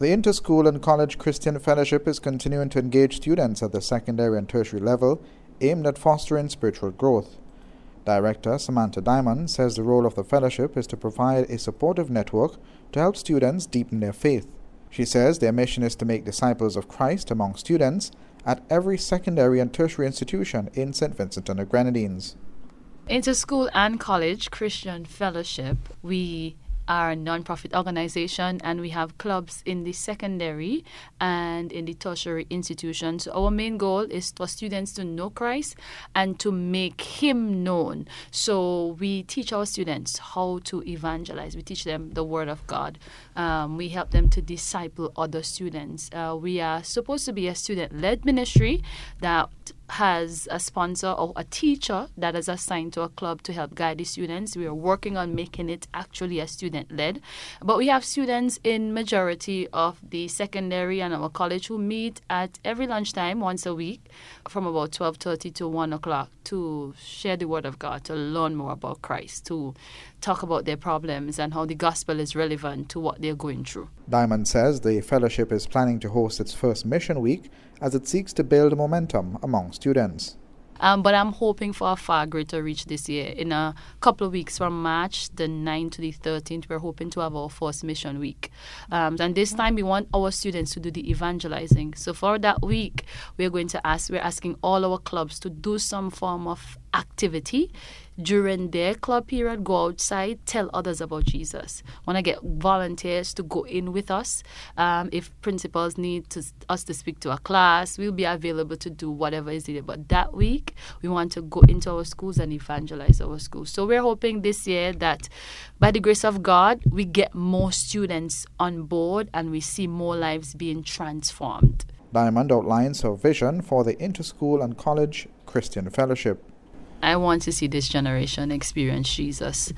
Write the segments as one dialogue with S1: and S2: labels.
S1: The Interschool and College Christian Fellowship is continuing to engage students at the secondary and tertiary level, aimed at fostering spiritual growth. Director Samantha Diamond says the role of the fellowship is to provide a supportive network to help students deepen their faith. She says their mission is to make disciples of Christ among students at every secondary and tertiary institution in St. Vincent and the Grenadines.
S2: Interschool and College Christian Fellowship, we are a non-profit organization, and we have clubs in the secondary and in the tertiary institutions. So our main goal is for students to know Christ and to make Him known. So we teach our students how to evangelize. We teach them the Word of God. We help them to disciple other students. We are supposed to be a student-led ministry that has a sponsor or a teacher that is assigned to a club to help guide the students. We are working on making it actually a student-led. But we have students in majority of the secondary and our college who meet at every lunchtime once a week from about 12:30 to 1 o'clock to share the Word of God, to learn more about Christ, to talk about their problems and how the gospel is relevant to what they're going through.
S1: Diamond says the fellowship is planning to host its first mission week as it seeks to build momentum among students.
S2: But I'm hoping for a far greater reach this year. In a couple of weeks from March the 9th to the 13th, we're hoping to have our first mission week. And this time we want our students to do the evangelizing. So for that week, we're asking all our clubs to do some form of activity during their club period. Go outside, tell others about Jesus. Want to get volunteers to go in with us. If principals need us to speak to a class, we'll be available to do whatever is needed. But that week, we want to go into our schools and evangelize our schools. So we're hoping this year that by the grace of God, we get more students on board and we see more lives being transformed.
S1: Diamond outlines her vision for the Interschool and College Christian Fellowship.
S2: I want to see this generation experience Jesus,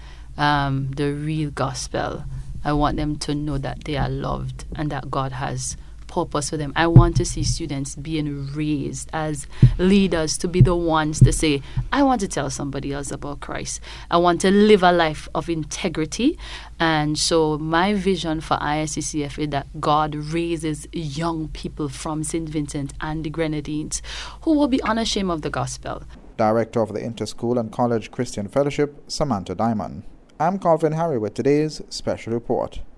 S2: the real gospel. I want them to know that they are loved and that God has purpose for them. I want to see students being raised as leaders to be the ones to say, I want to tell somebody else about Christ. I want to live a life of integrity. And so my vision for ISCCF is that God raises young people from St. Vincent and the Grenadines who will be unashamed of the gospel.
S1: Director of the Interschool and College Christian Fellowship, Samantha Diamond. I'm Calvin Harry with today's special report.